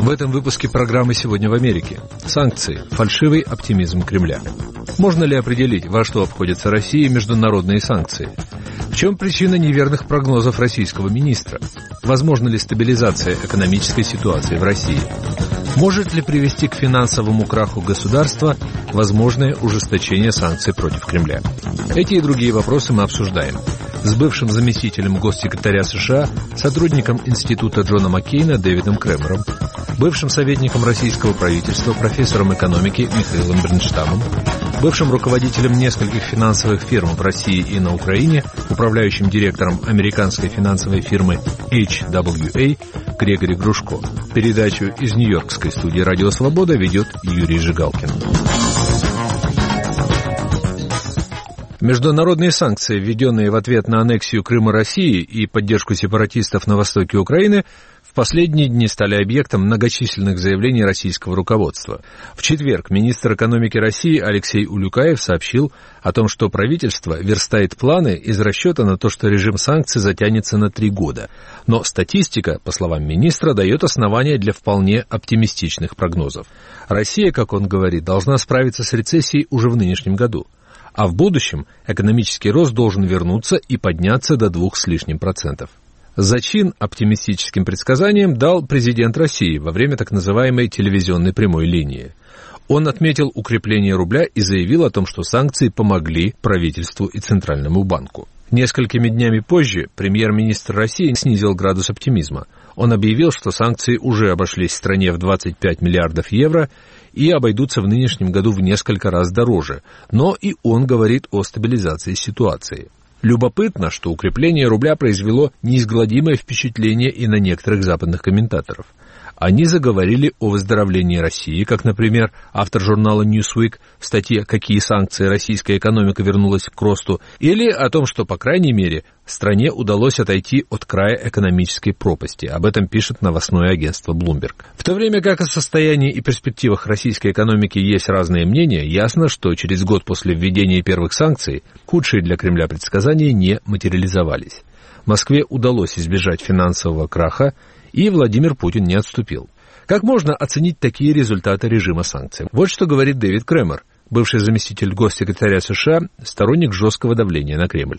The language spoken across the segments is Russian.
В этом выпуске программы «Сегодня в Америке». Санкции. Фальшивый оптимизм Кремля. Можно ли определить, во что обходятся России международные санкции? В чем причина неверных прогнозов российского министра? Возможна ли стабилизация экономической ситуации в России? Может ли привести к финансовому краху государства возможное ужесточение санкций против Кремля? Эти и другие вопросы мы обсуждаем с бывшим заместителем госсекретаря США, сотрудником Института Джона Маккейна Дэвидом Кремером, бывшим советником российского правительства, профессором экономики Михаилом Бернштамом, бывшим руководителем нескольких финансовых фирм в России и на Украине, управляющим директором американской финансовой фирмы HWA Грегори Грушко. Передачу из нью-йоркской студии «Радио Свобода» ведет Юрий Жигалкин. Международные санкции, введенные в ответ на аннексию Крыма России и поддержку сепаратистов на востоке Украины, в последние дни стали объектом многочисленных заявлений российского руководства. В четверг министр экономики России Алексей Улюкаев сообщил о том, что правительство верстает планы из расчета на то, что режим санкций затянется на 3 года. Но статистика, по словам министра, дает основания для вполне оптимистичных прогнозов. Россия, как он говорит, должна справиться с рецессией уже в нынешнем году. А в будущем экономический рост должен вернуться и подняться до 2% с лишним. Зачин оптимистическим предсказаниям дал президент России во время так называемой телевизионной прямой линии. Он отметил укрепление рубля и заявил о том, что санкции помогли правительству и Центральному банку. Несколькими днями позже премьер-министр России снизил градус оптимизма. Он объявил, что санкции уже обошлись стране в 25 миллиардов евро и обойдутся в нынешнем году в несколько раз дороже. Но и он говорит о стабилизации ситуации. Любопытно, что укрепление рубля произвело неизгладимое впечатление и на некоторых западных комментаторов. Они заговорили о выздоровлении России, как, например, автор журнала Newsweek в статье «Какие санкции российская экономика вернулась к росту», или о том, что, по крайней мере, стране удалось отойти от края экономической пропасти. Об этом пишет новостное агентство Bloomberg. В то время как о состоянии и перспективах российской экономики есть разные мнения, ясно, что через год после введения первых санкций худшие для Кремля предсказания не материализовались. Москве удалось избежать финансового краха, и Владимир Путин не отступил. Как можно оценить такие результаты режима санкций? Вот что говорит Дэвид Кремер, бывший заместитель госсекретаря США, сторонник жесткого давления на Кремль.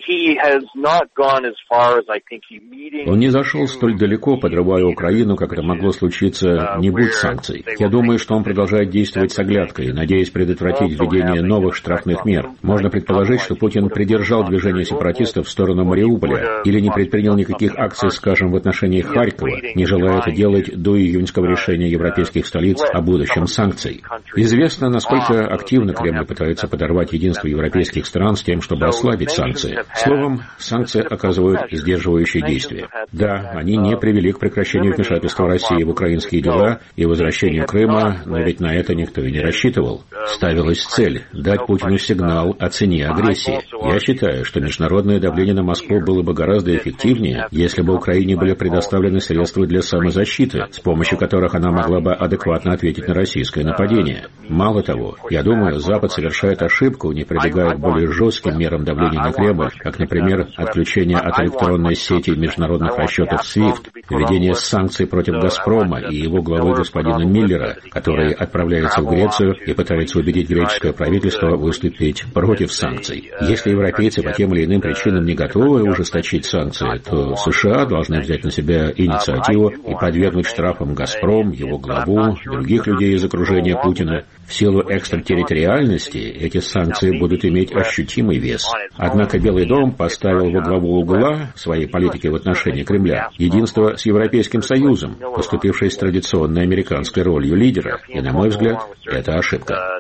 Он не зашел столь далеко, подрывая Украину, как это могло случиться, не будь санкций. Я думаю, что он продолжает действовать с оглядкой, надеясь предотвратить введение новых штрафных мер. Можно предположить, что Путин придержал движение сепаратистов в сторону Мариуполя или не предпринял никаких акций, скажем, в отношении Харькова, не желая это делать до июньского решения европейских столиц о будущем санкций. Известно, насколько активно Кремль пытается подорвать единство европейских стран с тем, чтобы ослабить санкции. Словом, санкции оказывают сдерживающее действие. Да, они не привели к прекращению вмешательства России в украинские дела и возвращению Крыма, но ведь на это никто и не рассчитывал. Ставилась цель – дать Путину сигнал о цене агрессии. Я считаю, что международное давление на Москву было бы гораздо эффективнее, если бы Украине были предоставлены средства для самозащиты, с помощью которых она могла бы адекватно ответить на российское нападение. Мало того, я думаю, Запад совершает ошибку, не прибегая к более жестким мерам давления на Кремль, как, например, отключение от электронной сети международных расчетов SWIFT, введение санкций против «Газпрома» и его главы господина Миллера, который отправляется в Грецию и пытается убедить греческое правительство выступить против санкций. Если европейцы по тем или иным причинам не готовы ужесточить санкции, то США должны взять на себя инициативу и подвергнуть штрафам «Газпром», его главу, других людей из окружения Путина. В силу экстерриториальности эти санкции будут иметь ощутимый вес. Однако Белый дом поставил во главу угла своей политики в отношении Кремля единство с Европейским Союзом, поступивший с традиционной американской ролью лидера. И, на мой взгляд, это ошибка.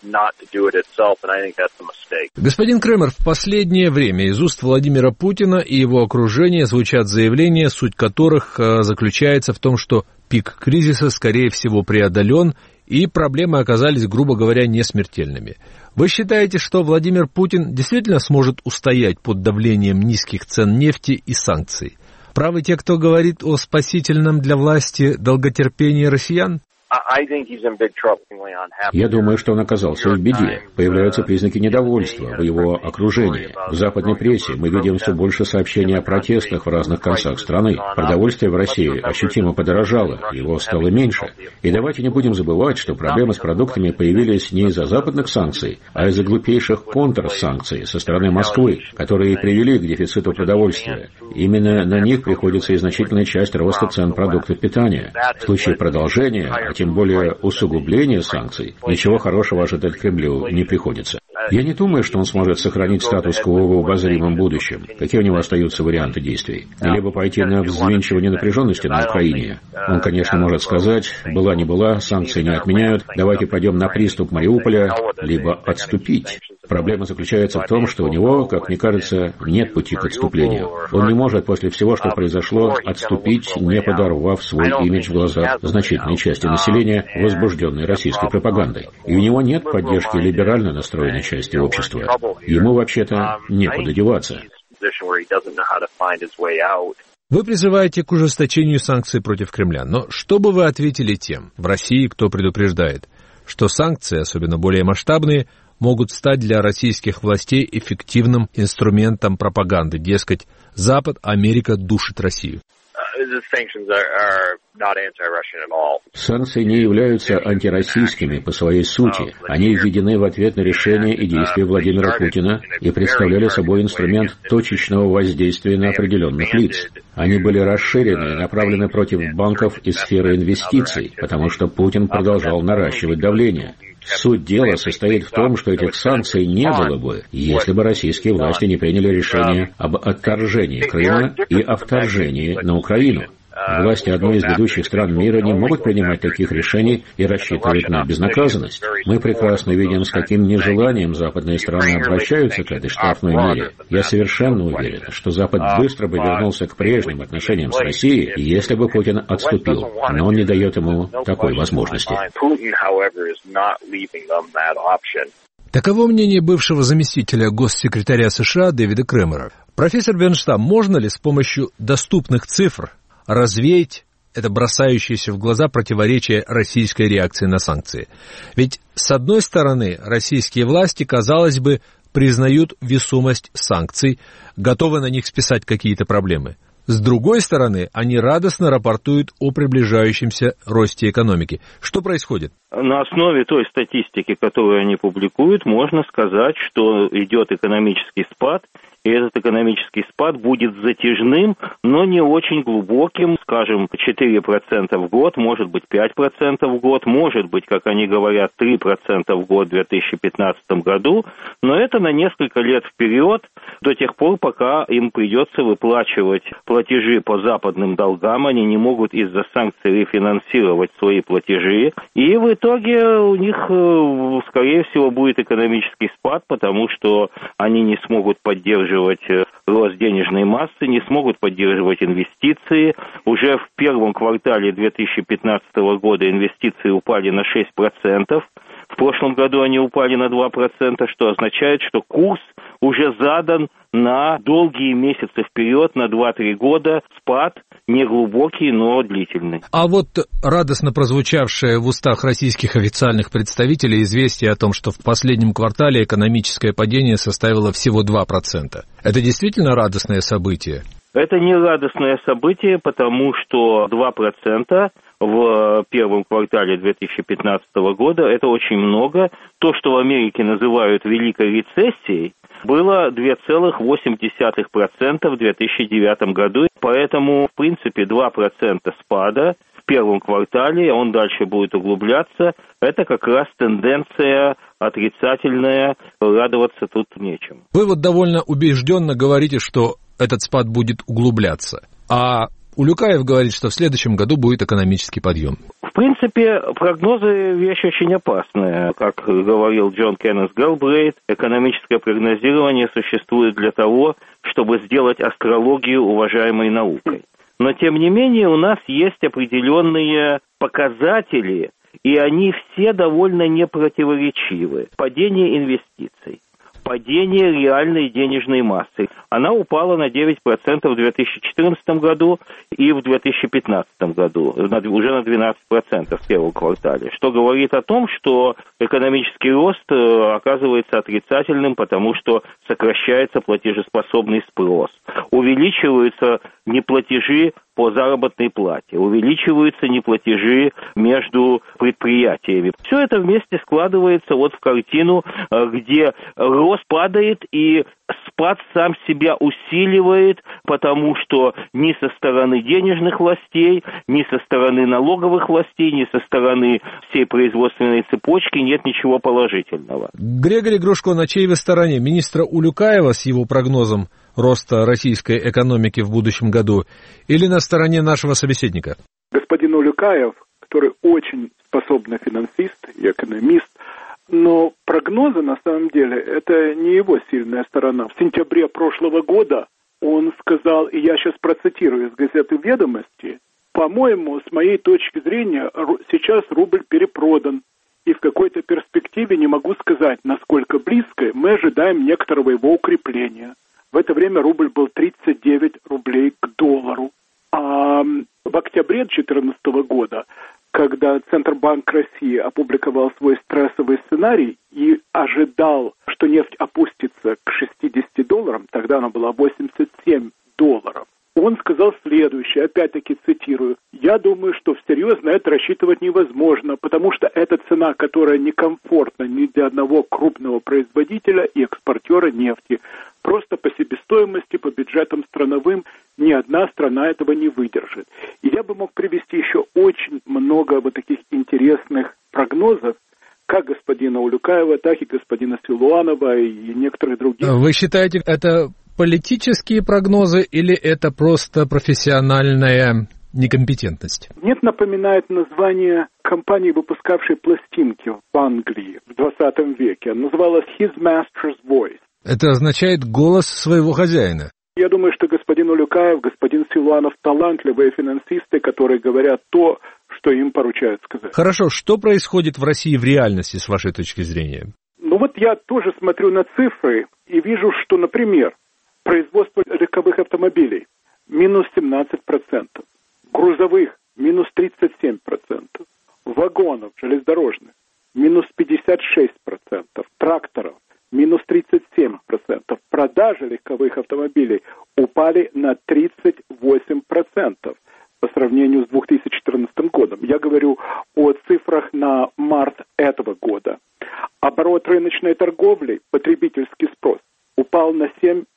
Господин Кремер, в последнее время из уст Владимира Путина и его окружения звучат заявления, суть которых заключается в том, что пик кризиса, скорее всего, преодолен, и проблемы оказались, грубо говоря, несмертельными. Вы считаете, что Владимир Путин действительно сможет устоять под давлением низких цен нефти и санкций? Правы те, кто говорит о спасительном для власти долготерпении россиян? Я думаю, что он оказался в беде. Появляются признаки недовольства в его окружении. В западной прессе мы видим все больше сообщений о протестах в разных концах страны. Продовольствие в России ощутимо подорожало, его стало меньше. И давайте не будем забывать, что проблемы с продуктами появились не из-за западных санкций, а из-за глупейших контрсанкций со стороны Москвы, которые и привели к дефициту продовольствия. Именно на них приходится и значительная часть роста цен продуктов питания. В случае продолжения, а тем более усугубления санкций, ничего хорошего ожидать Кремлю не приходится. Я не думаю, что он сможет сохранить статус-кво в обозримом будущем. Какие у него остаются варианты действий? Либо пойти на взвинчивание напряженности на Украине. Он, конечно, может сказать, была не была, санкции не отменяют, давайте пойдем на приступ Мариуполя, либо отступить. Проблема заключается в том, что у него, как мне кажется, нет пути к отступлению. Он не может после всего, что произошло, отступить, не подорвав свой имидж в глазах значительной части населения, возбужденной российской пропагандой. И у него нет поддержки либерально настроенной части общества. Ему вообще-то некуда деваться. Вы призываете к ужесточению санкций против Кремля, но что бы вы ответили тем в России, кто предупреждает, что санкции, особенно более масштабные, могут стать для российских властей эффективным инструментом пропаганды, дескать, Запад, Америка душит Россию? Санкции не являются антироссийскими по своей сути. Они введены в ответ на решения и действия Владимира Путина и представляли собой инструмент точечного воздействия на определенных лиц. Они были расширены и направлены против банков и сферы инвестиций, потому что Путин продолжал наращивать давление. Суть дела состоит в том, что этих санкций не было бы, если бы российские власти не приняли решение об отторжении Крыма и о вторжении на Украину. Власти одной из ведущих стран мира не могут принимать таких решений и рассчитывать на безнаказанность. Мы прекрасно видим, с каким нежеланием западные страны обращаются к этой штрафной мере. Я совершенно уверен, что Запад быстро бы вернулся к прежним отношениям с Россией, если бы Путин отступил, но он не дает ему такой возможности. Таково мнение бывшего заместителя госсекретаря США Дэвида Кремера. Профессор Бернштам, можно ли с помощью доступных цифр развеять это бросающееся в глаза противоречие российской реакции на санкции? Ведь, с одной стороны, российские власти, казалось бы, признают весомость санкций, готовы на них списать какие-то проблемы. С другой стороны, они радостно рапортуют о приближающемся росте экономики. Что происходит? На основе той статистики, которую они публикуют, можно сказать, что идет экономический спад, и этот экономический спад будет затяжным, но не очень глубоким, скажем, 4% в год, может быть 5% в год, может быть, как они говорят, 3% в год в 2015 году, но это на несколько лет вперед, до тех пор, пока им придется выплачивать платежи по западным долгам, они не могут из-за санкций рефинансировать свои платежи, и в итоге у них, скорее всего, будет экономический спад, потому что они не смогут поддерживать рост денежной массы, не смогут поддерживать инвестиции. Уже в первом квартале 2015 года инвестиции упали на 6%. В прошлом году они упали на 2%, что означает, что курс уже задан на долгие месяцы вперед, на 2-3 года. Спад не глубокий, но длительный. А вот радостно прозвучавшее в устах российских официальных представителей известие о том, что в последнем квартале экономическое падение составило всего 2%. Это действительно радостное событие? Это не радостное событие, потому что 2% в первом квартале 2015 года – это очень много. То, что в Америке называют великой рецессией, было 2,8% в 2009 году. Поэтому, в принципе, 2% спада в первом квартале, он дальше будет углубляться. Это как раз тенденция отрицательная, радоваться тут нечем. Вы вот довольно убежденно говорите, что этот спад будет углубляться. А Улюкаев говорит, что в следующем году будет экономический подъем. В принципе, прогнозы – вещь очень опасная. Как говорил Джон Кеннет Гэлбрейт, экономическое прогнозирование существует для того, чтобы сделать астрологию уважаемой наукой. Но, тем не менее, у нас есть определенные показатели, и они все довольно непротиворечивы. Падение инвестиций. падение реальной денежной массы. Она упала на 9% в 2014 году и в 2015 году, уже на 12% в первом квартале, что говорит о том, что экономический рост оказывается отрицательным, потому что сокращается платежеспособный спрос, увеличиваются неплатежи по заработной плате, увеличиваются неплатежи между предприятиями. Все это вместе складывается вот в картину, где рост падает и спад сам себя усиливает, потому что ни со стороны денежных властей, ни со стороны налоговых властей, ни со стороны всей производственной цепочки нет ничего положительного. Грегори Грушко, на чьей вы стороне? Министра Улюкаева с его прогнозом роста российской экономики в будущем году или на стороне нашего собеседника? Господин Улюкаев, который очень способный финансист и экономист, но прогнозы, на самом деле, это не его сильная сторона. В сентябре прошлого года он сказал, и я сейчас процитирую из газеты «Ведомости», по-моему, с моей точки зрения, сейчас рубль перепродан, и в какой-то перспективе, не могу сказать, насколько близко, мы ожидаем некоторого его укрепления. В это время рубль был 39 рублей к доллару. А в октябре 2014 года, когда Центробанк России опубликовал свой стрессовый сценарий и ожидал, что нефть опустится к 60 долларам, тогда она была 87 долларов, он сказал следующее, опять-таки цитирую: «Я думаю, что всерьез на это рассчитывать невозможно, потому что это цена, которая некомфортна ни для одного крупного производителя и экспортера нефти. Просто по себестоимости, по бюджетам страновым ни одна страна этого не выдержит». И я бы мог привести еще очень много вот таких интересных прогнозов, как господина Улюкаева, так и господина Силуанова и некоторых других. Вы считаете, это политические прогнозы или это просто профессиональная некомпетентность? Нет, напоминает название компании, выпускавшей пластинки в Англии в 20 веке. Называлась His Master's Voice. Это означает голос своего хозяина. Я думаю, что господин Улюкаев, господин Силуанов талантливые финансисты, которые говорят то, что им поручают сказать. Хорошо, что происходит в России в реальности, с вашей точки зрения? Ну вот я тоже смотрю на цифры и вижу, что, например, производство легковых автомобилей минус 17%, грузовых минус 37%, вагонов железнодорожных минус 56%, тракторов минус 37%. Продажи легковых автомобилей упали на 38% по сравнению с 2014 годом. Я говорю о цифрах на март этого года. Оборот рыночной торговли, потребительский спрос, упал на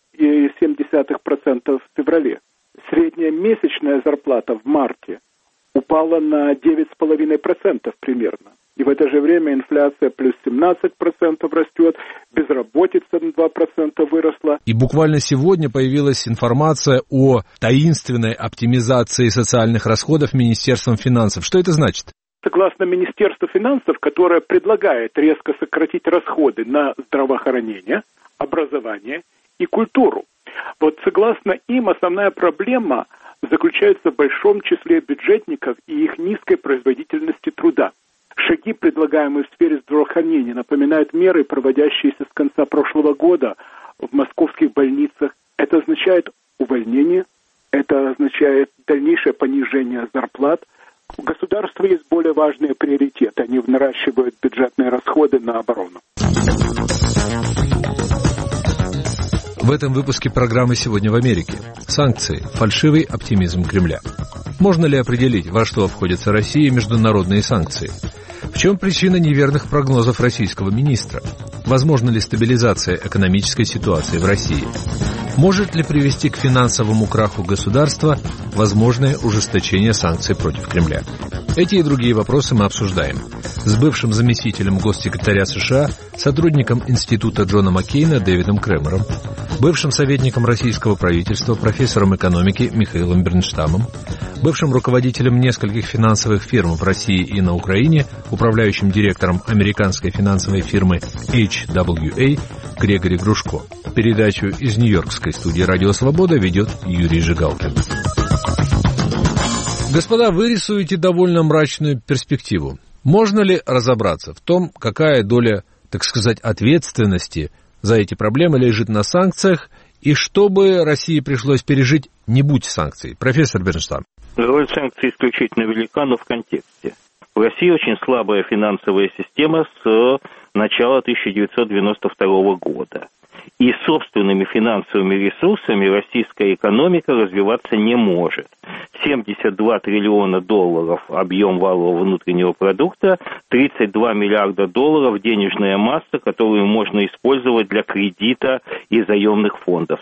7,7% в феврале. Средняя месячная зарплата в марте упала на 9,5% примерно. И в это же время инфляция плюс 17% растет, безработица на 2% выросла. И буквально сегодня появилась информация о таинственной оптимизации социальных расходов Министерством финансов. Что это значит? Согласно Министерству финансов, которое предлагает резко сократить расходы на здравоохранение, образование и культуру. Вот согласно им, основная проблема заключается в большом числе бюджетников и их низкой производительности труда. Шаги, предлагаемые в сфере здравоохранения, напоминают меры, проводящиеся с конца прошлого года в московских больницах. Это означает увольнение, это означает дальнейшее понижение зарплат. У государства есть более важные приоритеты. Они наращивают бюджетные расходы на оборону. В этом выпуске программы «Сегодня в Америке». Санкции. Фальшивый оптимизм Кремля. Можно ли определить, во что обходится Россия и международные санкции? В чем причина неверных прогнозов российского министра? Возможна ли стабилизация экономической ситуации в России? Может ли привести к финансовому краху государства возможное ужесточение санкций против Кремля? Эти и другие вопросы мы обсуждаем с бывшим заместителем госсекретаря США, сотрудником Института Джона Маккейна Дэвидом Кремером, бывшим советником российского правительства, профессором экономики Михаилом Бернштамом, бывшим руководителем нескольких финансовых фирм в России и на Украине, управляющим директором американской финансовой фирмы HWA Грегори Грушко. Передачу из Нью-Йоркской студии «Радио Свобода» ведет Юрий Жигалкин. Господа, вы рисуете довольно мрачную перспективу. Можно ли разобраться в том, какая доля, так сказать, ответственности за эти проблемы лежит на санкциях, и что бы России пришлось пережить, не будь санкций? Профессор Бернштам. Роль санкций исключительно велика, но в контексте. В России очень слабая финансовая система с начала 1992 года. И собственными финансовыми ресурсами российская экономика развиваться не может. 72 триллиона долларов объем валового внутреннего продукта, 32 миллиарда долларов денежная масса, которую можно использовать для кредита и заемных фондов.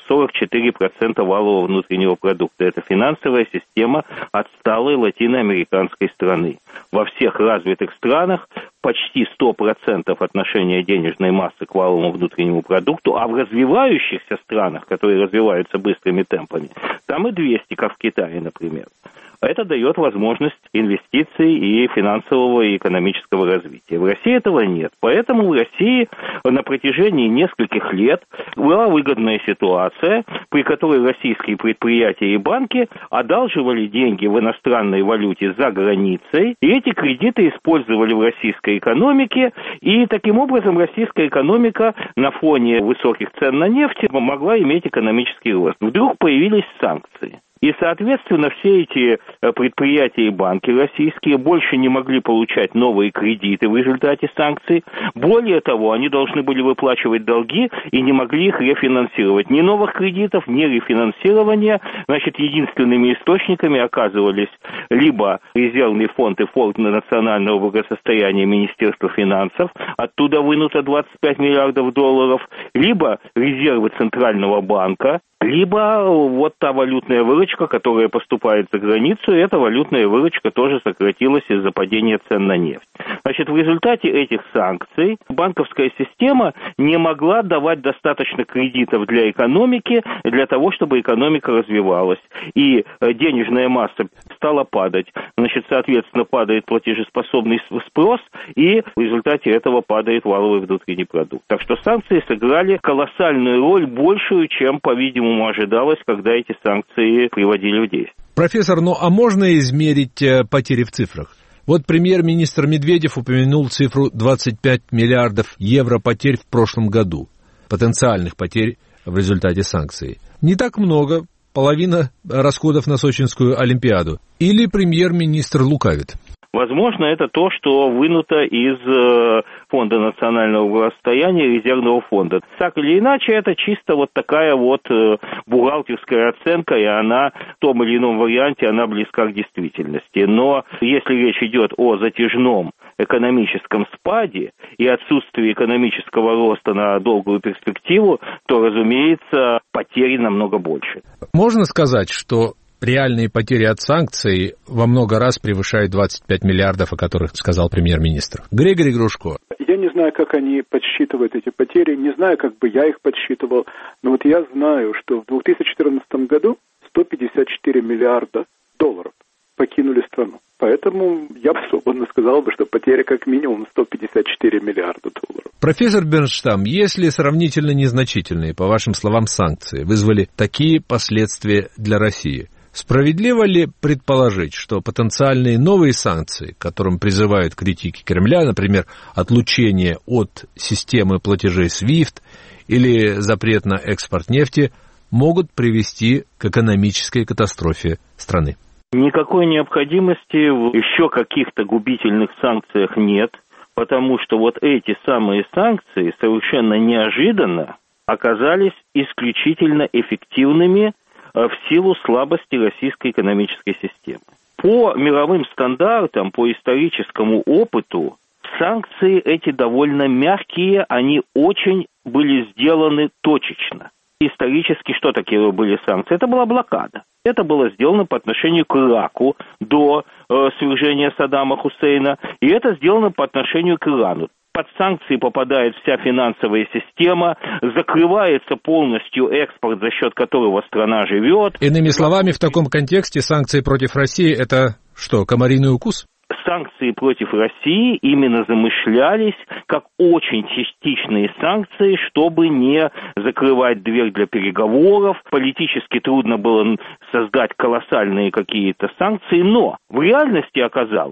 44% валового внутреннего продукта. Это финансовая система отсталой латиноамериканской страны. Во всех развитых странах почти 100% отношения денежной массы к валовому внутреннему продукту, а в развивающихся странах, которые развиваются быстрыми темпами, там и 200, как в Китае, например. Это дает возможность инвестиций и финансового и экономического развития. В России этого нет. Поэтому в России на протяжении нескольких лет была выгодная ситуация, при которой российские предприятия и банки одалживали деньги в иностранной валюте за границей, и эти кредиты использовали в российской экономике, и таким образом российская экономика на фоне высоких цен на нефть могла иметь экономический рост. Вдруг появились санкции. И, соответственно, все эти предприятия и банки российские больше не могли получать новые кредиты в результате санкций. Более того, они должны были выплачивать долги и не могли их рефинансировать. Ни новых кредитов, ни рефинансирования. Значит, единственными источниками оказывались либо резервный фонд и фонд национального благосостояния Министерства финансов, оттуда вынуто 25 миллиардов долларов, либо резервы Центрального банка, либо вот та валютная выручка, которая поступает за границу, и эта валютная выручка тоже сократилась из-за падения цен на нефть. Значит, в результате этих санкций банковская система не могла давать достаточно кредитов для экономики, для того, чтобы экономика развивалась. И денежная масса стала падать. Значит, соответственно, падает платежеспособный спрос, и в результате этого падает валовый внутренний продукт. Так что санкции сыграли колоссальную роль, большую, чем, по-видимому, ожидалось, когда эти санкции приводили в действие. Профессор, ну а можно измерить потери в цифрах? Вот премьер-министр Медведев упомянул цифру 25 миллиардов евро потерь в прошлом году, потенциальных потерь в результате санкций. Не так много, половина расходов на Сочинскую Олимпиаду. Или премьер-министр лукавит? Возможно, это то, что вынуто из Фонда национального благосостояния, резервного фонда. Так или иначе, это чисто вот такая вот бухгалтерская оценка, и она в том или ином варианте, она близка к действительности. Но если речь идет о затяжном экономическом спаде и отсутствии экономического роста на долгую перспективу, то, разумеется, потери намного больше. Можно сказать, что реальные потери от санкций во много раз превышают 25 миллиардов, о которых сказал премьер-министр. Григорий Грушко. Я не знаю, как они подсчитывают эти потери, не знаю, как бы я их подсчитывал, но вот я знаю, что в 2014 году 154 миллиарда долларов покинули страну. Поэтому я бы свободно сказал, что потеря как минимум 154 миллиарда долларов. Профессор Бернштам, если сравнительно незначительные, по вашим словам, санкции вызвали такие последствия для России, справедливо ли предположить, что потенциальные новые санкции, к которым призывают критики Кремля, например, отлучение от системы платежей SWIFT или запрет на экспорт нефти, могут привести к экономической катастрофе страны? Никакой необходимости в еще каких-то губительных санкциях нет, потому что вот эти самые санкции совершенно неожиданно оказались исключительно эффективными в силу слабости российской экономической системы. По мировым стандартам, по историческому опыту, санкции эти довольно мягкие, они очень были сделаны точечно. Исторически что такие были санкции? Это была блокада. Это было сделано по отношению к Ираку до свержения Саддама Хусейна, и это сделано по отношению к Ирану. Под санкции попадает вся финансовая система, закрывается полностью экспорт, за счет которого страна живет. Иными словами, в таком контексте санкции против России – это что, комариный укус? Санкции против России именно замышлялись как очень частичные санкции, чтобы не закрывать дверь для переговоров. Политически трудно было создать колоссальные какие-то санкции, но в реальности оказалось,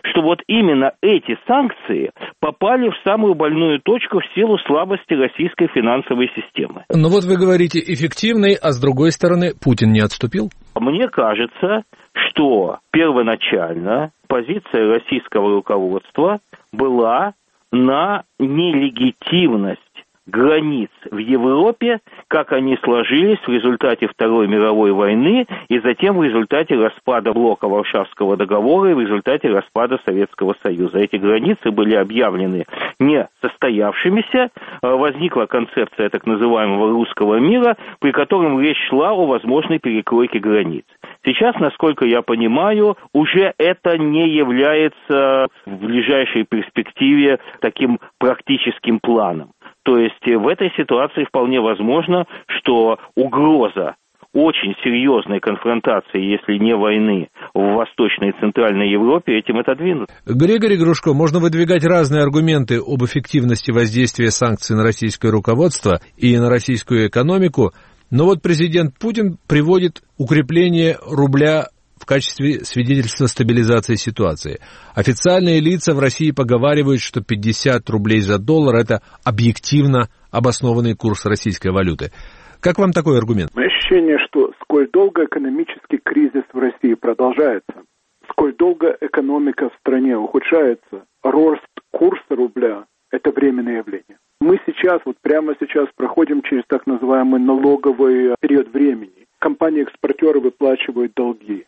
что вот именно эти санкции попали в самую больную точку в силу слабости российской финансовой системы. Но вот вы говорите эффективный, а с другой стороны Путин не отступил? Мне кажется, что первоначально позиция российского руководства была на нелегитимность границ в Европе, как они сложились в результате Второй мировой войны и затем в результате распада блока Варшавского договора и в результате распада Советского Союза. Эти границы были объявлены несостоявшимися. Возникла концепция так называемого русского мира, при котором речь шла о возможной перекройке границ. Сейчас, насколько я понимаю, уже это не является в ближайшей перспективе таким практическим планом. То есть в этой ситуации вполне возможно, что угроза очень серьезной конфронтации, если не войны, в Восточной и Центральной Европе этим отодвинут. Григорий Грушко, можно выдвигать разные аргументы об эффективности воздействия санкций на российское руководство и на российскую экономику, но вот президент Путин приводит укрепление рубля в качестве свидетельства стабилизации ситуации. Официальные лица в России поговаривают, что 50 рублей за доллар – это объективно обоснованный курс российской валюты. Как вам такой аргумент? Ощущение, что сколь долго экономический кризис в России продолжается, сколь долго экономика в стране ухудшается, рост курса рубля – это временное явление. Мы сейчас, вот прямо сейчас проходим через так называемый налоговый период времени. Компании-экспортеры выплачивают долги.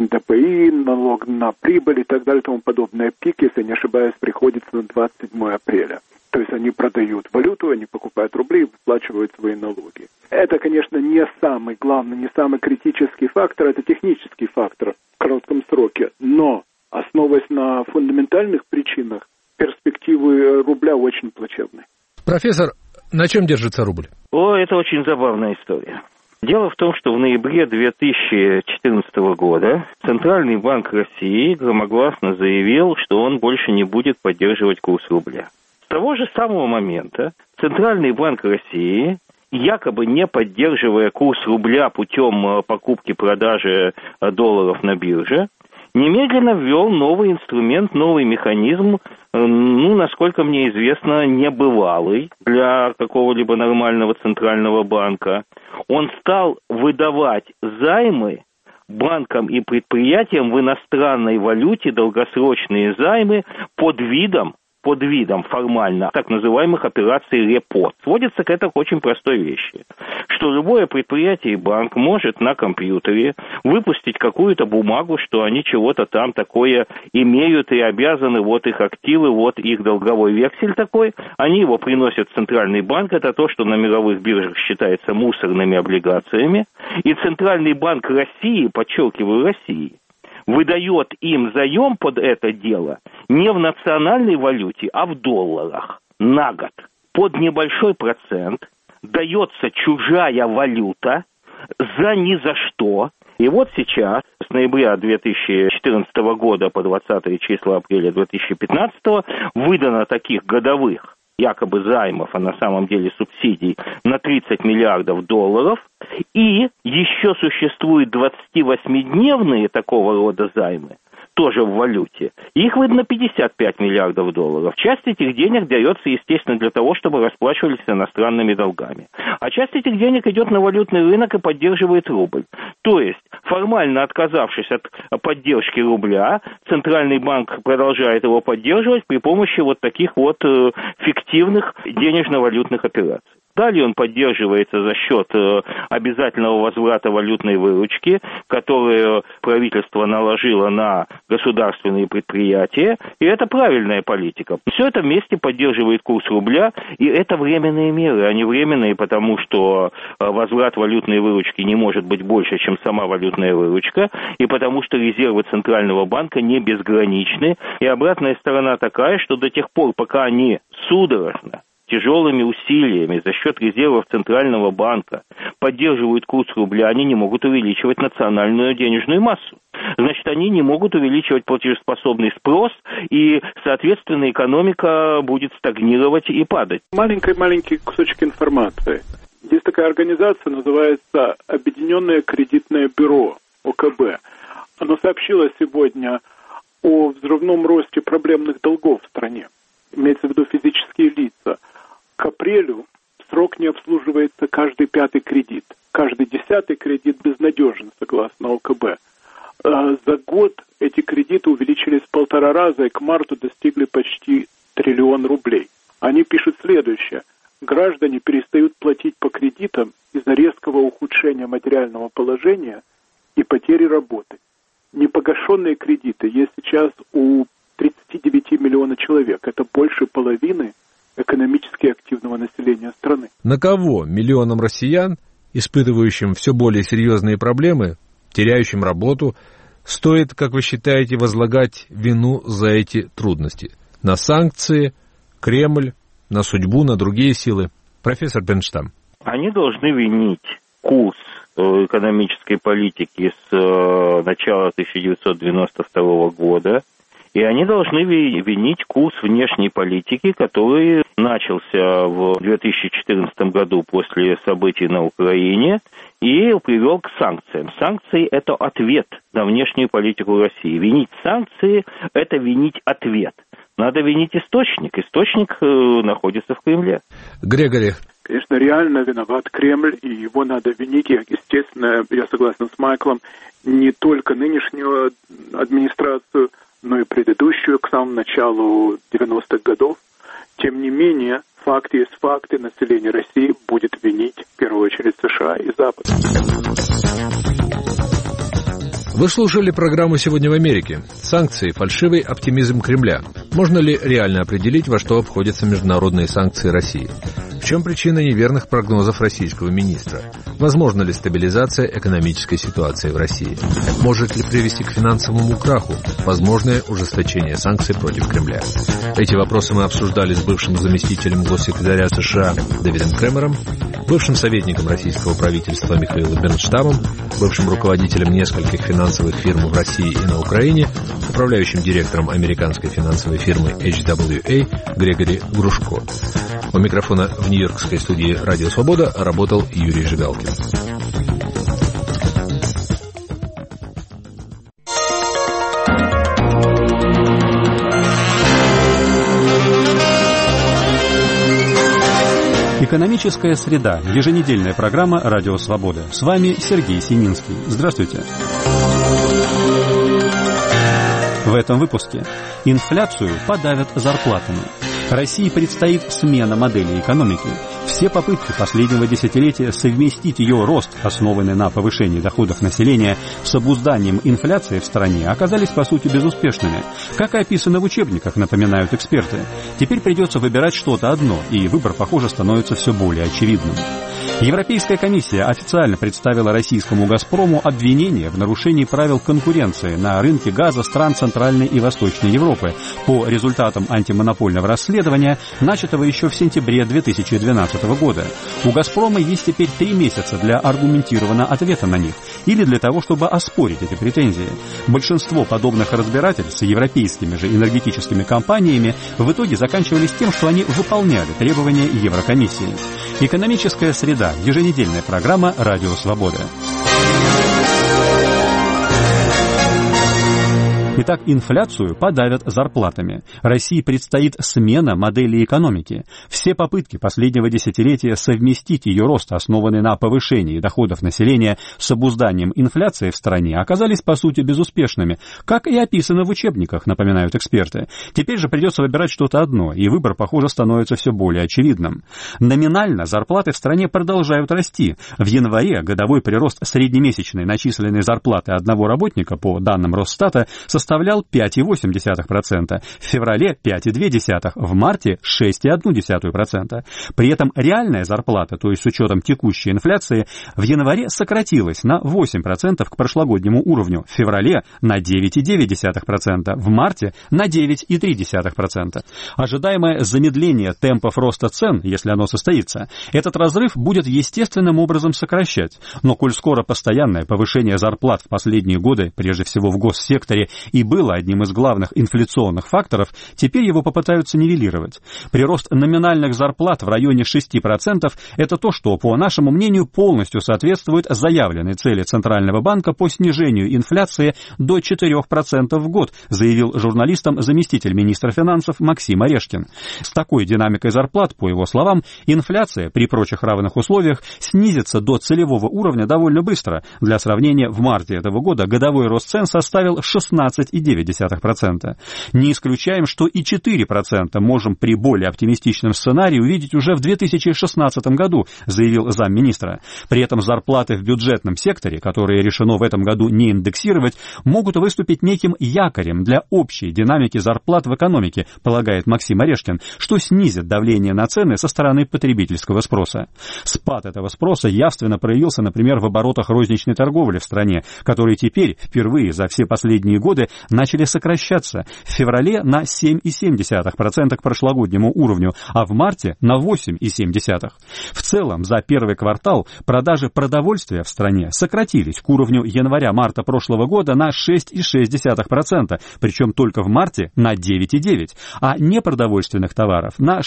НДПИ, налог на прибыль и так далее и тому подобное. Пик, если не ошибаюсь, приходится на 27 апреля. То есть они продают валюту, они покупают рубли и выплачивают свои налоги. Это, конечно, не самый главный, не самый критический фактор, это технический фактор в коротком сроке. Но, основываясь на фундаментальных причинах, перспективы рубля очень плачевны. Профессор, на чем держится рубль? Это очень забавная история. Дело в том, что в ноябре 2014 года Центральный банк России громогласно заявил, что он больше не будет поддерживать курс рубля. С того же самого момента Центральный банк России, якобы не поддерживая курс рубля путем покупки-продажи долларов на бирже, немедленно ввел новый инструмент, новый механизм, насколько мне известно, небывалый для какого-либо нормального центрального банка. Он стал выдавать займы банкам и предприятиям в иностранной валюте, долгосрочные займы под видом формально так называемых операций репо. Сводится к этой очень простой вещи, что любое предприятие и банк может на компьютере выпустить какую-то бумагу, что они чего-то там такое имеют и обязаны, вот их активы, вот их долговой вексель такой, они его приносят в Центральный банк, это то, что на мировых биржах считается мусорными облигациями, и Центральный банк России, подчеркиваю, России, выдает им заем под это дело не в национальной валюте, а в долларах на год. Под небольшой процент дается чужая валюта за ни за что. И вот сейчас, с ноября 2014 года по 20 числа апреля 2015, выдано таких годовых якобы займов, а на самом деле субсидий, на 30 миллиардов долларов. И еще существуют 28-дневные такого рода займы, тоже в валюте. Их выдано 55 миллиардов долларов. Часть этих денег дается, естественно, для того, чтобы расплачивались иностранными долгами. А часть этих денег идет на валютный рынок и поддерживает рубль. То есть, формально отказавшись от поддержки рубля, Центральный банк продолжает его поддерживать при помощи вот таких вот фиктивных денежно-валютных операций. Далее он поддерживается за счет обязательного возврата валютной выручки, которую правительство наложило на государственные предприятия, и это правильная политика. Все это вместе поддерживает курс рубля, и это временные меры, они временные, потому что возврат валютной выручки не может быть больше, чем сама валютная выручка, и потому что резервы Центрального банка не безграничны, и обратная сторона такая, что до тех пор, пока они судорожно, тяжелыми усилиями за счет резервов Центрального банка поддерживают курс рубля, они не могут увеличивать национальную денежную массу. Значит, они не могут увеличивать платежеспособный спрос, и, соответственно, экономика будет стагнировать и падать. Маленький кусочек информации. Есть такая организация, называется Объединенное кредитное бюро, ОКБ. Оно сообщило сегодня о взрывном росте проблемных долгов в стране. Имеется в виду физические лица. К апрелю срок не обслуживается каждый 5-й кредит. Каждый 10-й кредит безнадежен, согласно ОКБ. За год эти кредиты увеличились в 1,5 раза и к марту достигли почти 1 триллион рублей. Они пишут следующее. Граждане перестают платить по кредитам из-за резкого ухудшения материального положения и потери работы. Непогашенные кредиты есть сейчас у 39 миллионов человек. Это больше половины экономически активного населения страны. На кого миллионам россиян, испытывающим все более серьезные проблемы, теряющим работу, стоит, как вы считаете, возлагать вину за эти трудности? На санкции, Кремль, на судьбу, на другие силы? Профессор Бенштам. Они должны винить курс экономической политики с начала 1992 года, и они должны винить курс внешней политики, который начался в 2014 году после событий на Украине и привел к санкциям. Санкции – это ответ на внешнюю политику России. Винить санкции – это винить ответ. Надо винить источник. Источник находится в Кремле. Грегори. Конечно, реально виноват Кремль, и его надо винить. Естественно, я согласен с Майклом, не только нынешнюю администрацию, но и предыдущую, к самому началу 90-х годов. Тем не менее, факты есть факты. Население России будет винить, в первую очередь, США и Запад. Вы слушали программу «Сегодня в Америке». Санкции, фальшивый оптимизм Кремля. Можно ли реально определить, во что обходятся международные санкции России? В чем причина неверных прогнозов российского министра? Возможна ли стабилизация экономической ситуации в России? Может ли привести к финансовому краху возможное ужесточение санкций против Кремля? Эти вопросы мы обсуждали с бывшим заместителем госсекретаря США Дэвидом Кремером, бывшим советником российского правительства Михаилом Бенштамом, бывшим руководителем нескольких финансовых фирм в России и на Украине, управляющим директором американской финансовой фирмы HWA Грегори Грушко. У микрофона в нью-йоркской студии «Радио Свобода» работал Юрий Жигалкин. Экономическая среда. Еженедельная программа «Радио Свобода». С вами Сергей Сининский. Здравствуйте. В этом выпуске. Инфляцию подавят зарплатами. России предстоит смена модели экономики. Все попытки последнего десятилетия совместить ее рост, основанный на повышении доходов населения, с обузданием инфляции в стране, оказались по сути безуспешными. Как и описано в учебниках, напоминают эксперты. Теперь придется выбирать что-то одно, и выбор, похоже, становится все более очевидным. Европейская комиссия официально представила российскому «Газпрому» обвинение в нарушении правил конкуренции на рынке газа стран Центральной и Восточной Европы по результатам антимонопольного расследования, начатого еще в сентябре 2012 года. У «Газпрома» есть теперь 3 месяца для аргументированного ответа на них или для того, чтобы оспорить эти претензии. Большинство подобных разбирательств с европейскими же энергетическими компаниями в итоге заканчивались тем, что они выполняли требования Еврокомиссии. Экономическая среда. Еженедельная программа «Радио Свобода». Итак, инфляцию подавят зарплатами. России предстоит смена модели экономики. Все попытки последнего десятилетия совместить ее рост, основанный на повышении доходов населения, с обузданием инфляции в стране, оказались по сути безуспешными, как и описано в учебниках, напоминают эксперты. Теперь же придется выбирать что-то одно, и выбор, похоже, становится все более очевидным. Номинально зарплаты в стране продолжают расти. В январе годовой прирост среднемесячной начисленной зарплаты одного работника, по данным Росстата, составлял 5,8%, в феврале 5,2%, в марте 6,1%. При этом реальная зарплата, то есть с учетом текущей инфляции, в январе сократилась на 8% к прошлогоднему уровню, в феврале на 9,9%, в марте на 9,3%. Ожидаемое замедление темпов роста цен, если оно состоится, этот разрыв будет естественным образом сокращать. Но коль скоро постоянное повышение зарплат в последние годы, прежде всего в госсекторе, и было одним из главных инфляционных факторов, теперь его попытаются нивелировать. Прирост номинальных зарплат в районе 6% – это то, что, по нашему мнению, полностью соответствует заявленной цели Центрального банка по снижению инфляции до 4% в год, заявил журналистам заместитель министра финансов Максим Орешкин. С такой динамикой зарплат, по его словам, инфляция при прочих равных условиях снизится до целевого уровня довольно быстро. Для сравнения, в марте этого года годовой рост цен составил 16,9%. Не исключаем, что и 4% можем при более оптимистичном сценарии увидеть уже в 2016 году, заявил замминистра. При этом зарплаты в бюджетном секторе, которые решено в этом году не индексировать, могут выступить неким якорем для общей динамики зарплат в экономике, полагает Максим Орешкин, что снизит давление на цены со стороны потребительского спроса. Спад этого спроса явственно проявился, например, в оборотах розничной торговли в стране, которые теперь впервые за все последние годы начали сокращаться. В феврале на 7,7% к прошлогоднему уровню, а в марте на 8,7%. В целом, за первый квартал продажи продовольствия в стране сократились к уровню января-марта прошлого года на 6,6%, причем только в марте на 9,9%, а непродовольственных товаров на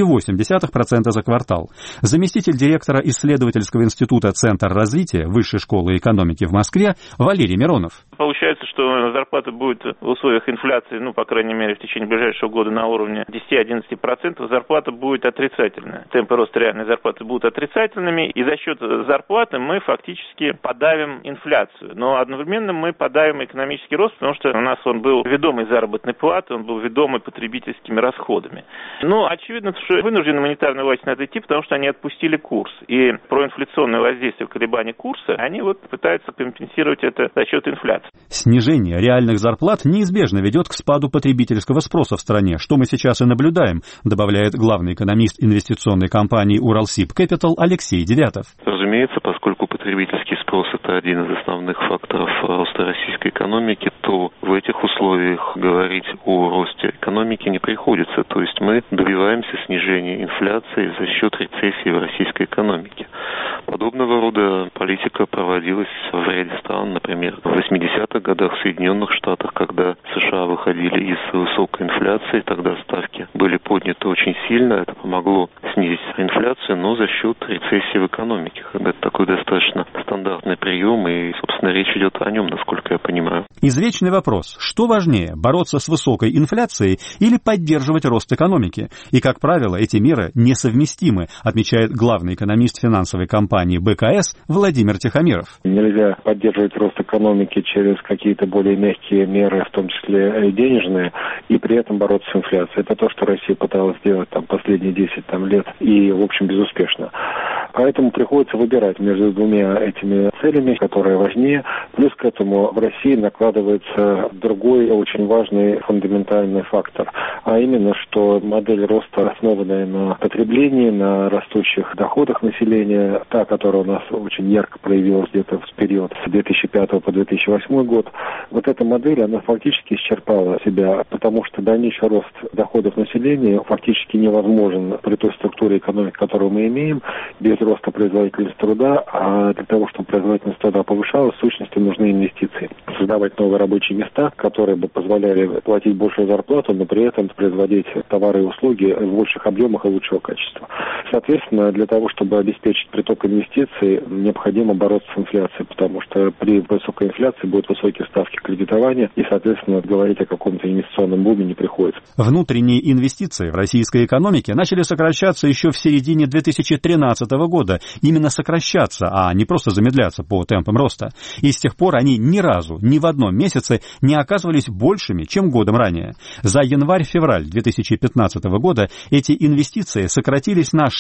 6,8% за квартал. Заместитель директора исследовательского института «Центр развития» Высшей школы экономики в Москве Валерий Миронов. Получается, что зарплата будет в условиях инфляции, по крайней мере, в течение ближайшего года на уровне 10-11%, зарплата будет отрицательная. Темпы роста реальной зарплаты будут отрицательными, и за счет зарплаты мы фактически подавим инфляцию. Но одновременно мы подавим экономический рост, потому что у нас он был ведомый заработной платой, он был ведомый потребительскими расходами. Очевидно, что вынуждены монетарные власти на это идти, потому что они отпустили курс. И проинфляционное воздействие колебаний курса, они пытаются компенсировать это за счет инфляции. Снижение реальных зарплат неизбежно ведет к спаду потребительского спроса в стране, что мы сейчас и наблюдаем, добавляет главный экономист инвестиционной компании Уралсиб Capital Алексей Девятов. Разумеется, поскольку потребительский спрос – это один из основных факторов роста российской экономики, то в этих условиях говорить о росте экономики не приходится. То есть мы добиваемся снижения инфляции за счет рецессии в российской экономике. Подобного рода политика проводилась в ряде стран, например, в 80-х годах в Соединенных Штатах, когда США выходили из высокой инфляции, тогда ставки были подняты очень сильно, это помогло снизить инфляцию, но за счет рецессии в экономике. Это такой достаточно стандартный прием, и, собственно, речь идет о нем, насколько я понимаю. Извечный вопрос: что важнее, бороться с высокой инфляцией или поддерживать рост экономики? И, как правило, эти меры несовместимы, отмечает главный экономист финансовой компании БКС Владимир Тихомиров. Нельзя поддерживать рост экономики через какие-то более мягкие меры, в том числе денежные, и при этом бороться с инфляцией. Это то, что Россия пыталась сделать последние 10 лет, и, в общем, безуспешно. Поэтому приходится выбирать между двумя этими целями, которые важнее. Плюс к этому в России накладывается другой очень важный фундаментальный фактор, а именно, что модель роста, основанная на потреблении, на растущих доходах населения, та, которая у нас очень ярко проявилась где-то в период с 2005 по 2008 год, вот эта модель, она фактически исчерпала себя, потому что дальнейший рост доходов населения фактически невозможен при той структуре экономики, которую мы имеем, без роста производительности труда, а для того, чтобы производительность труда повышалась, в сущности нужны инвестиции. Создавать новые рабочие места, которые бы позволяли платить большую зарплату, но при этом производить товары и услуги в больших объемах и лучшего качества. Соответственно, для того, чтобы обеспечить приток инвестиций, необходимо бороться с инфляцией, потому что при высокой инфляции будут высокие ставки кредитования, и, соответственно, говорить о каком-то инвестиционном буме не приходится. Внутренние инвестиции в российской экономике начали сокращаться еще в середине 2013 года. Именно сокращаться, а не просто замедляться по темпам роста. И с тех пор они ни разу, ни в одном месяце не оказывались большими, чем годом ранее. За январь-февраль 2015 года эти инвестиции сократились на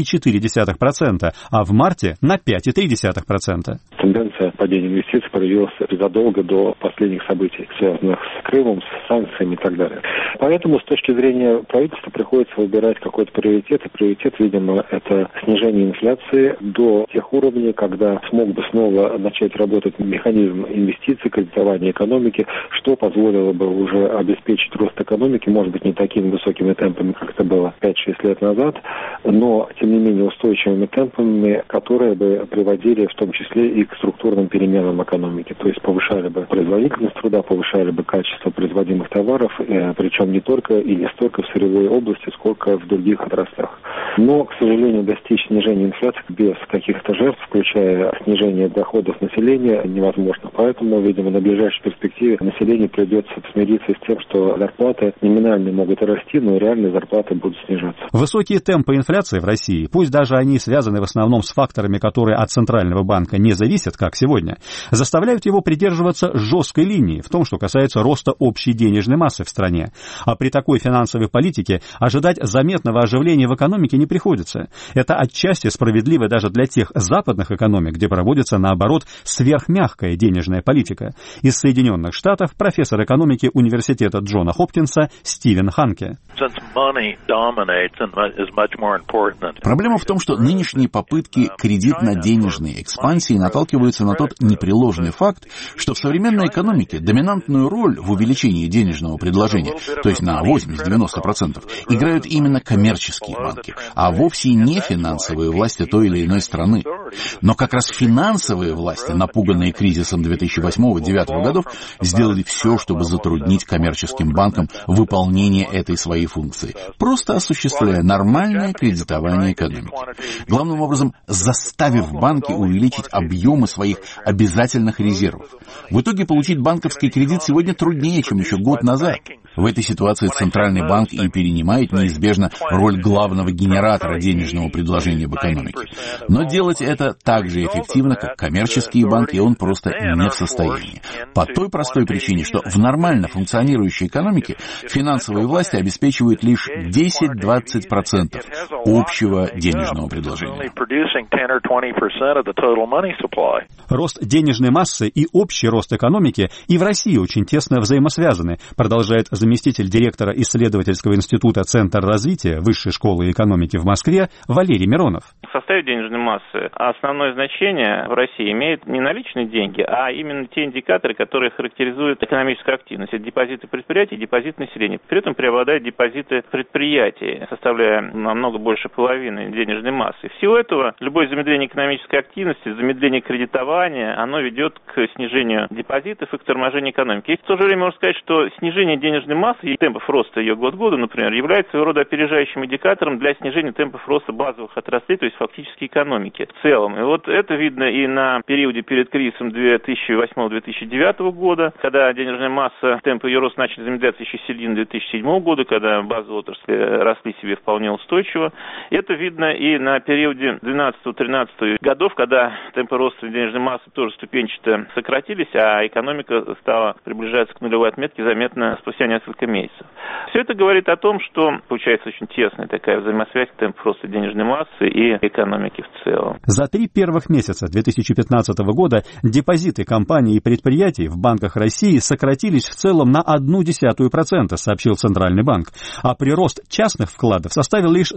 6,4%, а в марте на 5,3%. Тенденция падения инвестиций проявилась задолго до последних событий, связанных с Крымом, с санкциями и так далее. Поэтому с точки зрения правительства приходится выбирать какой-то приоритет, и приоритет, видимо, это снижение инфляции инфляции до тех уровней, когда смог бы снова начать работать механизм инвестиций, кредитования экономики, что позволило бы уже обеспечить рост экономики, может быть, не такими высокими темпами, как это было 5-6 лет назад, но, тем не менее, устойчивыми темпами, которые бы приводили в том числе и к структурным переменам экономики. То есть повышали бы производительность труда, повышали бы качество производимых товаров, причем не только и не столько в сырьевой области, сколько в других отраслях. Но, к сожалению, достичь снижения инфляции без каких-то жертв, включая снижение доходов населения, невозможно. Поэтому, видимо, на ближайшей перспективе населению придется смириться с тем, что зарплаты номинально могут расти, но реальные зарплаты будут снижаться. Высокие темпы инфляции в России, пусть даже они связаны в основном с факторами, которые от Центрального банка не зависят, как сегодня, заставляют его придерживаться жесткой линии в том, что касается роста общей денежной массы в стране. А при такой финансовой политике ожидать заметного оживления в экономике не приходится. Это отчасти справедливо даже для тех западных экономик, где проводится, наоборот, сверхмягкая денежная политика. Из Соединенных Штатов профессор экономики университета Джона Хопкинса Стивен Ханке. Проблема в том, что нынешние попытки кредитно-денежной экспансии наталкиваются на тот непреложный факт, что в современной экономике доминантную роль в увеличении денежного предложения, то есть на 80-90%, играют именно коммерческие банки, а вовсе не финансовые власти той или иной страны. Но как раз финансовые власти, напуганные кризисом 2008-2009 годов, сделали все, чтобы затруднить коммерческим банкам выполнение этой своей функции, просто осуществляя нормальное кредитование экономики. Главным образом, заставив банки увеличить объемы своих обязательных резервов. В итоге получить банковский кредит сегодня труднее, чем еще год назад. В этой ситуации Центральный банк и перенимает неизбежно роль главного генератора денежного предложения в экономике. Но делать это так же эффективно, как коммерческие банки, он просто не в состоянии. По той простой причине, что в нормально функционирующей экономике финансовые власти обеспечивают лишь 10-20% общего денежного предложения. Рост денежной массы и общий рост экономики и в России очень тесно взаимосвязаны, продолжает заместитель директора исследовательского института «Центр развития Высшей школы экономики в Москве» Валерий Миронов. В составе денежной массы основное значение в России имеют не наличные деньги, а именно те индикаторы, которые характеризуют экономическую активность. Это депозиты предприятий и депозиты населения. При этом преобладают депозиты предприятий, составляя намного больше половины денежной массы. В силу этого любое замедление экономической активности, замедление кредитования, оно ведет к снижению депозитов и к торможению экономики. И в то же время можно сказать, что снижение денежной массы и темпов роста ее год к году, например, является своего рода опережающим индикатором для снижения темпов роста базовых отраслей, то есть фактически экономики в целом. И вот это видно и на периоде перед кризисом 2008-2009 года, когда денежная масса, темпы ее роста начали замедляться еще с середины 2007 года, когда базовые отрасли росли себе вполне устойчиво. Это видно и на периоде 2012-2013 годов, когда темпы роста денежной массы тоже ступенчато сократились, а экономика стала приближаться к нулевой отметке заметно спустя несколько месяцев. Все это говорит о том, что получается очень тесная такая взаимосвязь темпов роста денежной массы и экономики в целом. За 3 первых месяца 2015 года депозиты компаний и предприятий в банках России сократились в целом на 0,1%, сообщил Центральный банк, а прирост частных вкладов составил лишь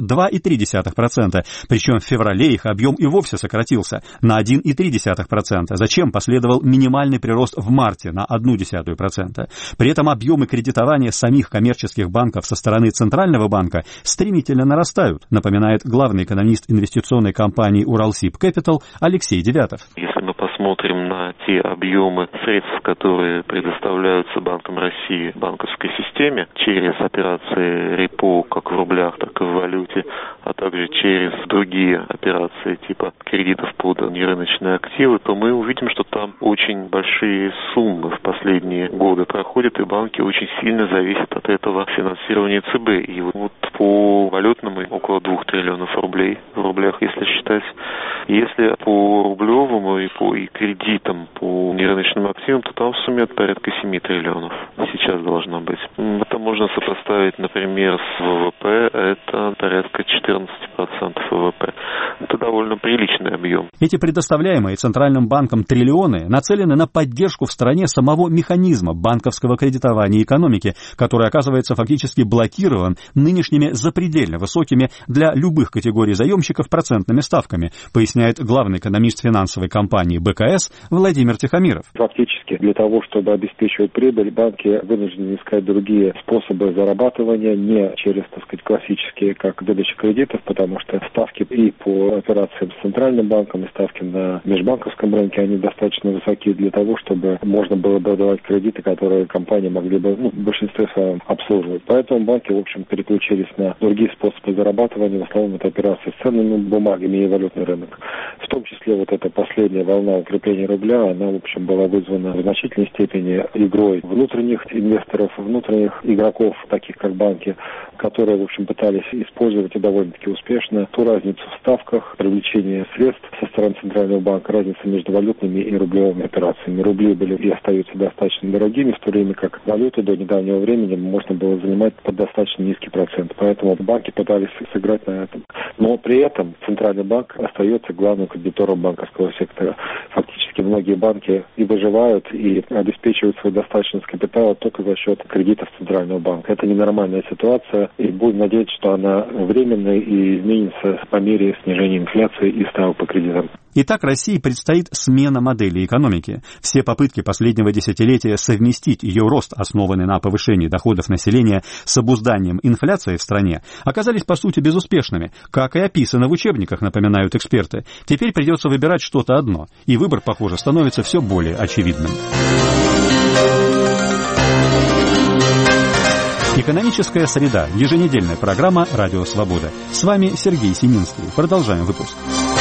2,3%, причем в феврале их объем и вовсе сократился на 1,3%, зачем последовал минимальный прирост в марте на 0,1%. При этом объемы кредитования самих коммерческих банков со стороны Центрального банка стремительно нарастают, напоминает главный экономист инвестиционной компании «Уралсиб Кэпитал» Алексей Девятов. Если мы посмотрим на те объемы средств, которые предоставляются Банком России банковской системе через операции репо как в рублях, так и в валюте, а также через другие операции типа кредитов под нерыночные активы, то мы увидим, что там очень большие суммы в последние годы проходят, и банки очень сильно зависят от этого финансирования ЦБ. И вот по валютному около 2 триллионов рублей в рублях, если считать. Если по рублевому и и кредитам по нерыночным активам, то там в сумме порядка 7 триллионов сейчас должно быть. Это можно сопоставить, например, с ВВП, это порядка 14% ВВП. Это довольно приличный объем. Эти предоставляемые Центральным банком триллионы нацелены на поддержку в стране самого механизма банковского кредитования экономики, который оказывается фактически блокирован нынешними запредельно высокими для любых категорий заемщиков процентными ставками, поясняет главный экономист финансовой компании БКС Владимир Тихомиров. Фактически для того, чтобы обеспечивать прибыль, банки вынуждены искать другие способы зарабатывания, не через, так сказать, классические, как выдача кредитов, потому что ставки и по операциям с Центральным банком, и ставки на межбанковском рынке, они достаточно высоки для того, чтобы можно было бы давать кредиты, которые компании могли бы, в большинстве своем обслуживать. Поэтому банки, в общем, переключились на другие способы зарабатывания, в основном это операции с ценными бумагами и валютный рынок. В том числе вот эта последняя волна укрепления рубля, она, в общем, была вызвана в значительной степени игрой внутренних инвесторов, внутренних игроков, таких как банки, которые, в общем, пытались использовать и довольно-таки успешно ту разницу в ставках, привлечение средств со стороны Центрального банка, разница между валютными и рублевыми операциями. Рубли были и остаются достаточно дорогими, в то время как валюты до недавнего времени можно было занимать под достаточно низкий процент. Поэтому банки пытались сыграть на этом. Но при этом Центральный банк остается главным кредитором банковского сектора. Фактически многие банки и выживают, и обеспечивают свою достаточность капитала только за счет кредитов Центрального банка. Это ненормальная ситуация, и будем надеяться, что она временная и изменится по мере снижения инфляции и ставок по кредитам. Итак, России предстоит смена модели экономики. Все попытки последнего десятилетия совместить ее рост, основанный на повышении доходов населения, с обузданием инфляции в стране, оказались по сути безуспешными, как и описано в учебниках, напоминают эксперты. Теперь придется выбирать что-то одно, и выбор, похоже, становится все более очевидным. Экономическая среда. Еженедельная программа «Радио Свобода». С вами Сергей Семинский. Продолжаем выпуск.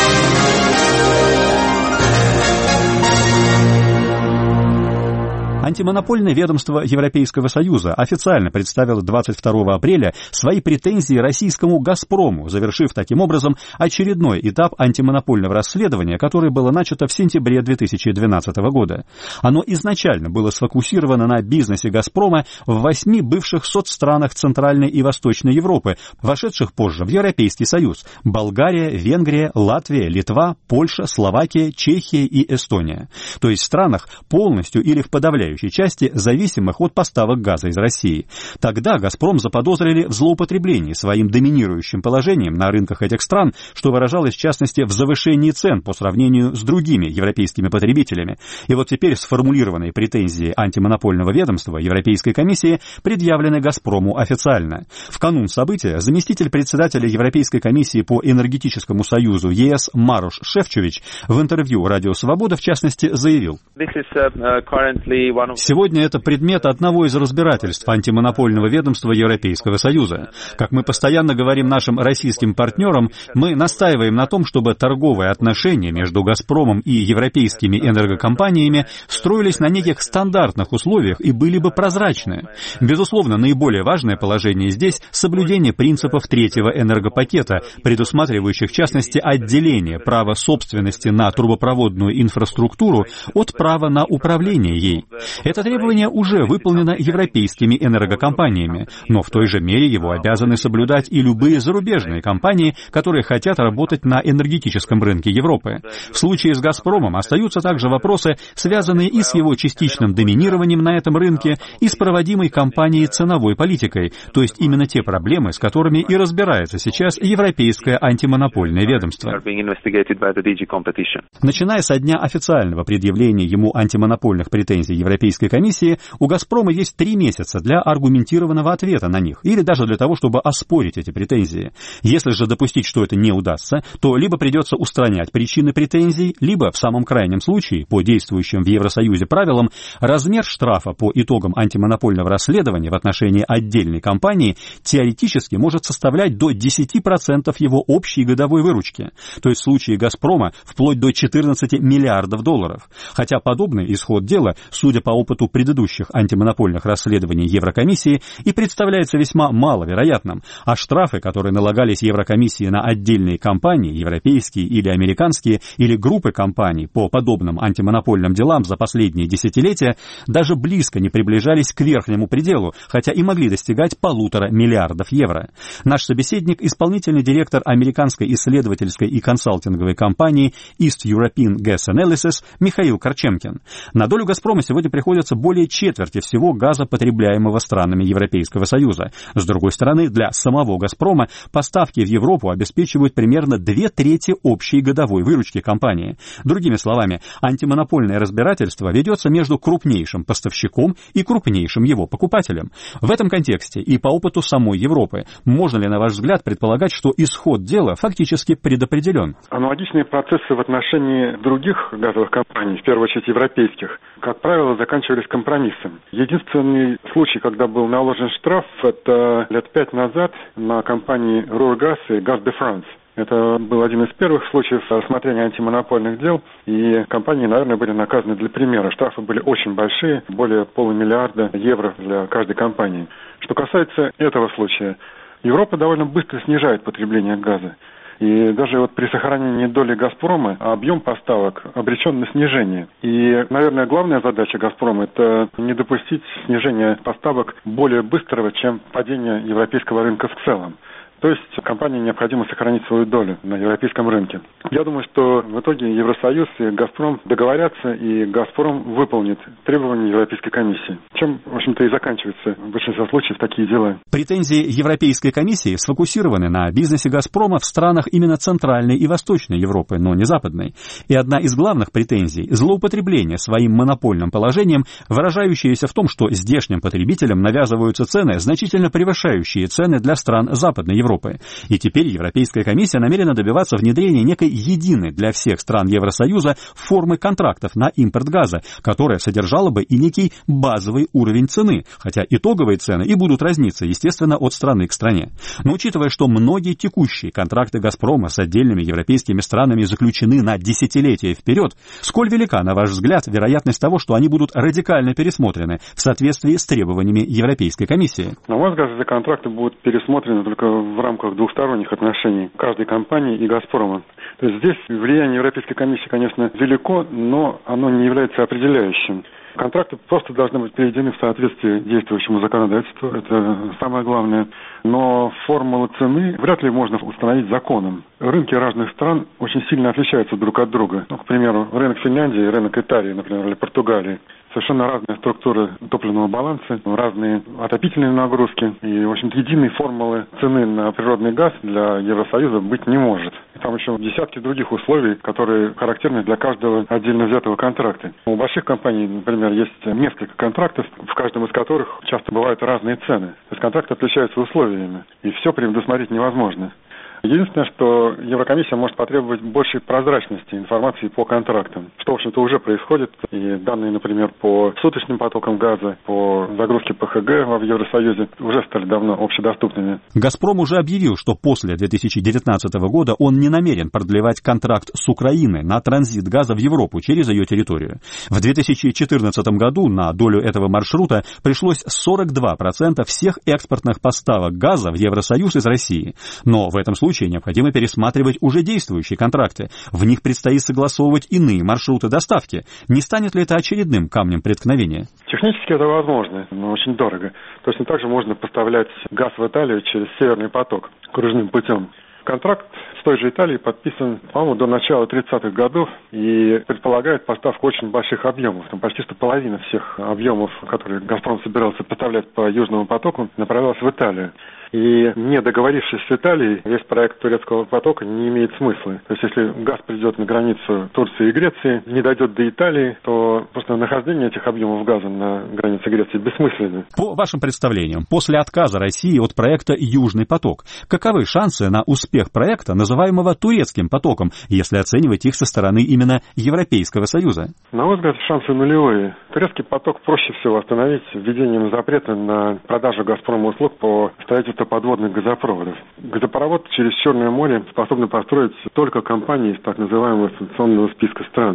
Антимонопольное ведомство Европейского Союза официально представило 22 апреля свои претензии российскому «Газпрому», завершив таким образом очередной этап антимонопольного расследования, которое было начато в сентябре 2012 года. Оно изначально было сфокусировано на бизнесе «Газпрома» в 8 бывших соцстранах Центральной и Восточной Европы, вошедших позже в Европейский Союз – Болгария, Венгрия, Латвия, Литва, Польша, Словакия, Чехия и Эстония. То есть в странах, полностью или в подавляющей части зависимых от поставок газа из России. Тогда «Газпром» заподозрили в злоупотреблении своим доминирующим положением на рынках этих стран, что выражалось в частности в завышении цен по сравнению с другими европейскими потребителями. И вот теперь сформулированные претензии антимонопольного ведомства Европейской комиссии предъявлены «Газпрому» официально. В канун события заместитель председателя Европейской комиссии по энергетическому союзу ЕС Марош Шефчович в интервью «Радио Свобода» в частности заявил: «Сегодня это предмет одного из разбирательств антимонопольного ведомства Европейского Союза. Как мы постоянно говорим нашим российским партнерам, мы настаиваем на том, чтобы торговые отношения между «Газпромом» и европейскими энергокомпаниями строились на неких стандартных условиях и были бы прозрачны. Безусловно, наиболее важное положение здесь — соблюдение принципов третьего энергопакета, предусматривающих в частности отделение права собственности на трубопроводную инфраструктуру от права на управление ей. Это требование уже выполнено европейскими энергокомпаниями, но в той же мере его обязаны соблюдать и любые зарубежные компании, которые хотят работать на энергетическом рынке Европы. В случае с «Газпромом» остаются также вопросы, связанные и с его частичным доминированием на этом рынке, и с проводимой компанией ценовой политикой, то есть именно те проблемы, с которыми и разбирается сейчас Европейское антимонопольное ведомство. Начиная со дня официального предъявления ему антимонопольных претензий Европейской комиссии, у «Газпрома» есть 3 месяца для аргументированного ответа на них, или даже для того, чтобы оспорить эти претензии. Если же допустить, что это не удастся, то либо придется устранять причины претензий, либо, в самом крайнем случае, по действующим в Евросоюзе правилам, размер штрафа по итогам антимонопольного расследования в отношении отдельной компании теоретически может составлять до 10% его общей годовой выручки, то есть в случае «Газпрома» вплоть до 14 миллиардов долларов. Хотя подобный исход дела, судя по опыту предыдущих антимонопольных расследований Еврокомиссии и представляется весьма маловероятным, а штрафы, которые налагались Еврокомиссии на отдельные компании, европейские или американские, или группы компаний по подобным антимонопольным делам за последние десятилетия, даже близко не приближались к верхнему пределу, хотя и могли достигать 1,5 миллиарда евро. Наш собеседник – исполнительный директор американской исследовательской и консалтинговой компании East European Gas Analysis Михаил Корчемкин. На долю «Газпрома» сегодня приходится более четверти всего газа, потребляемого странами Европейского Союза. С другой стороны, для самого «Газпрома» поставки в Европу обеспечивают примерно 2/3 общей годовой выручки компании. Другими словами, антимонопольное разбирательство ведется между крупнейшим поставщиком и крупнейшим его покупателем. В этом контексте и по опыту самой Европы, можно ли, на ваш взгляд, предполагать, что исход дела фактически предопределен? Аналогичные процессы в отношении других газовых компаний, в первую очередь европейских, как правило, заканчивались компромиссом. Единственный случай, когда был наложен штраф, это лет 5 назад на компании Рургаз и Газ де Франс. Это был один из первых случаев рассмотрения антимонопольных дел, и компании, наверное, были наказаны для примера. Штрафы были очень большие, более 500 миллиарда евро для каждой компании. Что касается этого случая, Европа довольно быстро снижает потребление газа. И даже вот при сохранении доли «Газпрома» объем поставок обречен на снижение. И, наверное, главная задача «Газпрома» – это не допустить снижения поставок более быстрого, чем падение европейского рынка в целом. То есть компании необходимо сохранить свою долю на европейском рынке. Я думаю, что в итоге Евросоюз и «Газпром» договорятся, и «Газпром» выполнит требования Европейской комиссии. Чем, в общем-то, и заканчиваются в большинстве случаев такие дела. Претензии Европейской комиссии сфокусированы на бизнесе «Газпрома» в странах именно Центральной и Восточной Европы, но не Западной. И одна из главных претензий – злоупотребление своим монопольным положением, выражающееся в том, что здешним потребителям навязываются цены, значительно превышающие цены для стран Западной Европы. И теперь Европейская комиссия намерена добиваться внедрения некой единой для всех стран Евросоюза формы контрактов на импорт газа, которая содержала бы и некий базовый уровень цены, хотя итоговые цены и будут разниться, естественно, от страны к стране. Но учитывая, что многие текущие контракты «Газпрома» с отдельными европейскими странами заключены на десятилетия вперед, сколь велика, на ваш взгляд, вероятность того, что они будут радикально пересмотрены в соответствии с требованиями Европейской комиссии? На мой взгляд, эти контракты будут пересмотрены только в рамках двухсторонних отношений каждой компании и «Газпрома». То есть здесь влияние Европейской комиссии, конечно, велико, но оно не является определяющим. Контракты просто должны быть приведены в соответствие действующему законодательству, это самое главное. Но формулу цены вряд ли можно установить законом. Рынки разных стран очень сильно отличаются друг от друга. К примеру, рынок Финляндии и рынок Италии, например, или Португалии. Совершенно разные структуры топливного баланса, разные отопительные нагрузки. И, в общем-то, единой формулы цены на природный газ для Евросоюза быть не может. И там еще десятки других условий, которые характерны для каждого отдельно взятого контракта. У больших компаний, например, есть несколько контрактов, в каждом из которых часто бывают разные цены. То есть контракты отличаются условиями, и все предусмотреть невозможно. Единственное, что Еврокомиссия может потребовать большей прозрачности информации по контрактам, что, в общем-то, уже происходит. И данные, например, по суточным потокам газа, по загрузке ПХГ в Евросоюзе уже стали давно общедоступными. «Газпром» уже объявил, что после 2019 года он не намерен продлевать контракт с Украиной на транзит газа в Европу через ее территорию. В 2014 году на долю этого маршрута пришлось 42% всех экспортных поставок газа в Евросоюз из России. Но в этом случае необходимо пересматривать уже действующие контракты. В них предстоит согласовывать иные маршруты доставки. Не станет ли это очередным камнем преткновения? Технически это возможно, но очень дорого. Точно так же можно поставлять газ в Италию через Северный поток кружным путем. Контракт с той же Италией подписан, по-моему, до начала 30-х годов и предполагает поставку очень больших объемов. Там почти что половина всех объемов, которые «Газпром» собирался поставлять по Южному потоку, направлялась в Италию. И не договорившись с Италией, весь проект турецкого потока не имеет смысла. То есть если газ придет на границу Турции и Греции, не дойдет до Италии, то просто нахождение этих объемов газа на границе Греции бессмысленно. По вашим представлениям, после отказа России от проекта «Южный поток», каковы шансы на успех проекта, называемого турецким потоком, если оценивать их со стороны именно Европейского Союза? На мой взгляд, шансы нулевые. Турецкий поток проще всего остановить введением запрета на продажу «Газпрома» услуг по строительству подводных газопроводов. Газопровод через Черное море способны построить только компании из так называемого санкционного списка стран.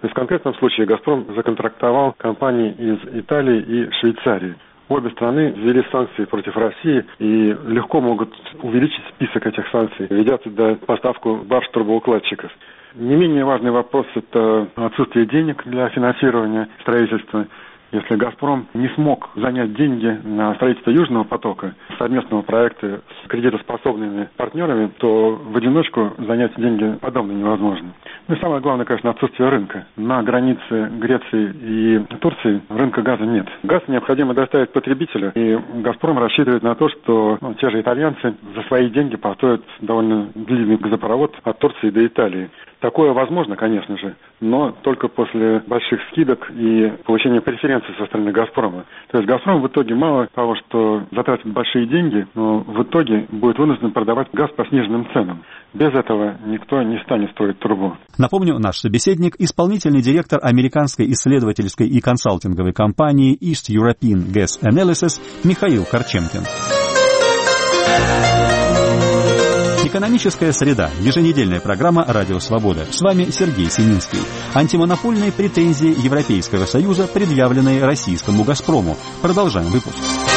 То есть в конкретном случае «Газпром» законтрактовал компании из Италии и Швейцарии. Обе страны ввели санкции против России и легко могут увеличить список этих санкций, ведя туда поставку барж трубоукладчиков. Не менее важный вопрос – это отсутствие денег для финансирования строительства. Если «Газпром» не смог занять деньги на строительство Южного потока, совместного проекта с кредитоспособными партнерами, то в одиночку занять деньги подобно невозможно. Ну и самое главное, конечно, отсутствие рынка. На границе Греции и Турции рынка газа нет. Газ необходимо доставить потребителю, и «Газпром» рассчитывает на то, что те же итальянцы за свои деньги построят довольно длинный газопровод от Турции до Италии. Такое возможно, конечно же, но только после больших скидок и получения преференций со стороны «Газпрома». То есть «Газпром» в итоге мало того, что затратит большие деньги, но в итоге будет вынужден продавать газ по сниженным ценам. Без этого никто не станет строить трубу. Напомню, наш собеседник – исполнительный директор американской исследовательской и консалтинговой компании East European Gas Analysis Михаил Корчемкин. Экономическая среда. Еженедельная программа «Радио Свобода». С вами Сергей Сининский. Антимонопольные претензии Европейского Союза, предъявленные российскому «Газпрому». Продолжаем выпуск.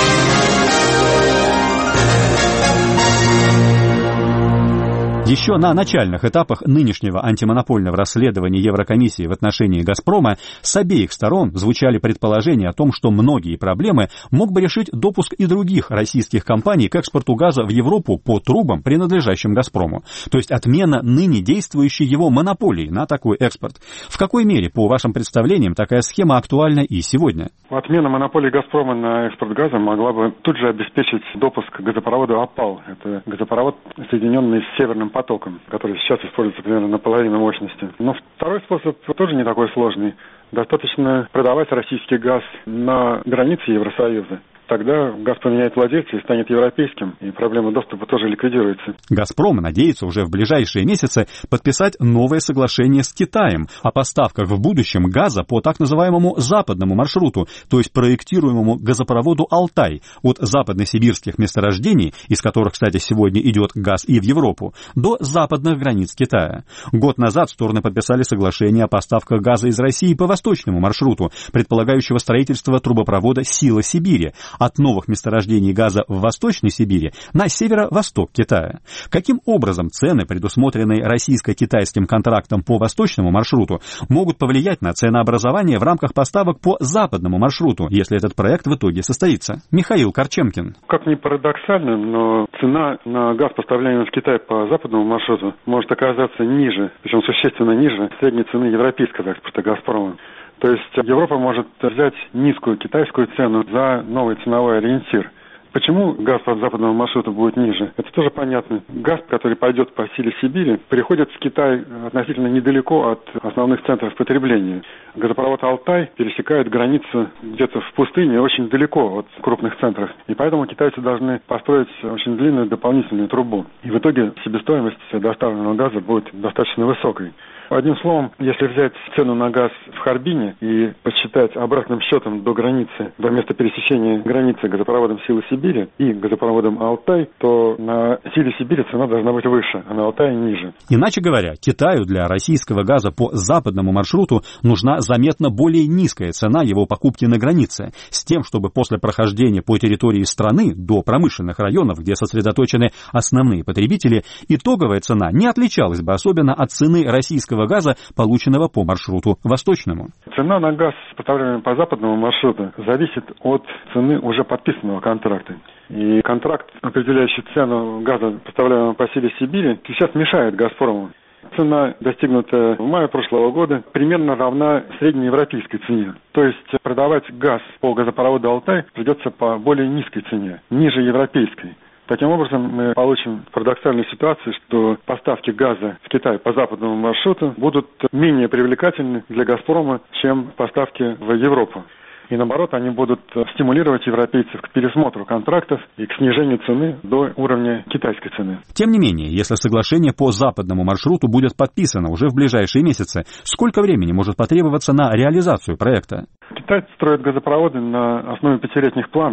Еще на начальных этапах нынешнего антимонопольного расследования Еврокомиссии в отношении «Газпрома» с обеих сторон звучали предположения о том, что многие проблемы мог бы решить допуск и других российских компаний к экспорту газа в Европу по трубам, принадлежащим «Газпрому». То есть отмена ныне действующей его монополии на такой экспорт. В какой мере, по вашим представлениям, такая схема актуальна и сегодня? Отмена монополии «Газпрома» на экспорт газа могла бы тут же обеспечить допуск газопровода «Опал». Это газопровод, соединенный с Северным потоком, который сейчас используется примерно на половину мощности. Но второй способ тоже не такой сложный. Достаточно продавать российский газ на границе Евросоюза. Тогда газ поменяет владельца и станет европейским, и проблема доступа тоже ликвидируется. «Газпром» надеется уже в ближайшие месяцы подписать новое соглашение с Китаем о поставках в будущем газа по так называемому западному маршруту, то есть проектируемому газопроводу «Алтай» от западносибирских месторождений, из которых, кстати, сегодня идет газ и в Европу, до западных границ Китая. Год назад стороны подписали соглашение о поставках газа из России по восточному маршруту, предполагающего строительство трубопровода «Сила Сибири» от новых месторождений газа в Восточной Сибири на северо-восток Китая. Каким образом цены, предусмотренные российско-китайским контрактом по восточному маршруту, могут повлиять на ценообразование в рамках поставок по западному маршруту, если этот проект в итоге состоится? Михаил Корчемкин. Как ни парадоксально, но цена на газ, поставляемый в Китай по западному маршруту, может оказаться ниже, причем существенно ниже средней цены европейского экспорта «Газпрома». То есть Европа может взять низкую китайскую цену за новый ценовой ориентир. Почему газ по западному маршруту будет ниже? Это тоже понятно. Газ, который пойдет по Силе Сибири, приходит в Китай относительно недалеко от основных центров потребления. Газопровод «Алтай» пересекает границу где-то в пустыне, очень далеко от крупных центров. И поэтому китайцы должны построить очень длинную дополнительную трубу. И в итоге себестоимость доставленного газа будет достаточно высокой. Одним словом, если взять цену на газ в Харбине и подсчитать обратным счетом до границы, до места пересечения границы газопроводом «Сила Сибири» и газопроводом «Алтай», то на «Силе Сибири» цена должна быть выше, а на «Алтае» ниже. Иначе говоря, Китаю для российского газа по западному маршруту нужна заметно более низкая цена его покупки на границе, с тем, чтобы после прохождения по территории страны до промышленных районов, где сосредоточены основные потребители, итоговая цена не отличалась бы особенно от цены российского газа, полученного по маршруту восточному. Цена на газ, поставляемый по западному маршруту, зависит от цены уже подписанного контракта. И контракт, определяющий цену газа, поставляемого по Силе Сибири, сейчас мешает «Газпрому». Цена, достигнутая в мае прошлого года, примерно равна среднеевропейской цене. То есть продавать газ по газопроводу «Алтай» придется по более низкой цене, ниже европейской. Таким образом, мы получим парадоксальную ситуацию, что поставки газа в Китай по западному маршруту будут менее привлекательны для «Газпрома», чем поставки в Европу. И наоборот, они будут стимулировать европейцев к пересмотру контрактов и к снижению цены до уровня китайской цены. Тем не менее, если соглашение по западному маршруту будет подписано уже в ближайшие месяцы, сколько времени может потребоваться на реализацию проекта? Китай строит газопроводы на основе 5-летних планов.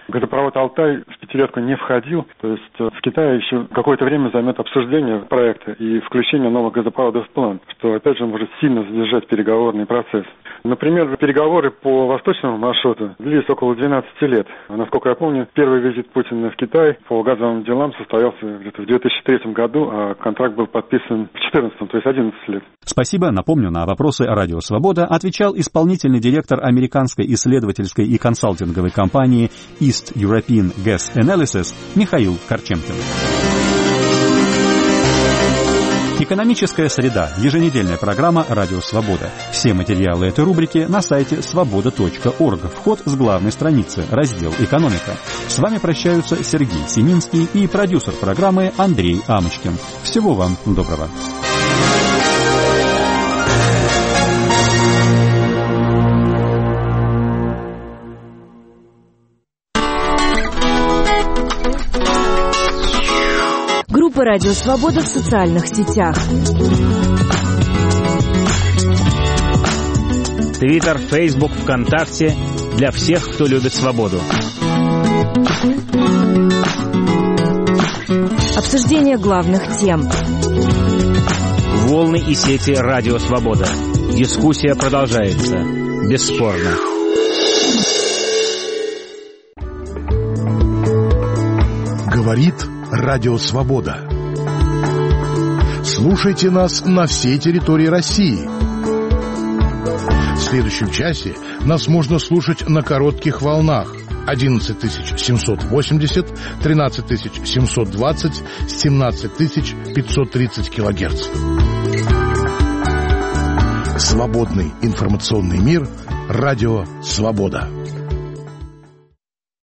Газопровод «Алтай» в пятилетку не входил. То есть в Китае еще какое-то время займет обсуждение проекта и включение новых газопроводов в план, что, опять же, может сильно задержать переговорный процесс. Например, переговоры по восточному маршруту длились около 12 лет. Насколько я помню, первый визит Путина в Китай по газовым делам состоялся где-то в 2003 году, а контракт был подписан в 2014, то есть 11 лет. Спасибо. Напомню, на вопросы «Радио Свобода» отвечал исполнительный директор американской исследовательской и консалтинговой компании East European Gas Analysis Михаил Корчемкин. Экономическая среда. Еженедельная программа «Радио Свобода». Все материалы этой рубрики на сайте svoboda.org. Вход с главной страницы. Раздел «Экономика». С вами прощаются Сергей Семинский и продюсер программы Андрей Амочкин. Всего вам доброго. Группа «Радио Свобода» в социальных сетях. Твиттер, Фейсбук, ВКонтакте. Для всех, кто любит свободу. Обсуждение главных тем. Волны и сети «Радио Свобода». Дискуссия продолжается. Бесспорно. Говорит Радио Свобода. Слушайте нас на всей территории России. В следующем часе нас можно слушать на коротких волнах 11780, 13720, 17530 килогерц. Свободный информационный мир. Радио Свобода.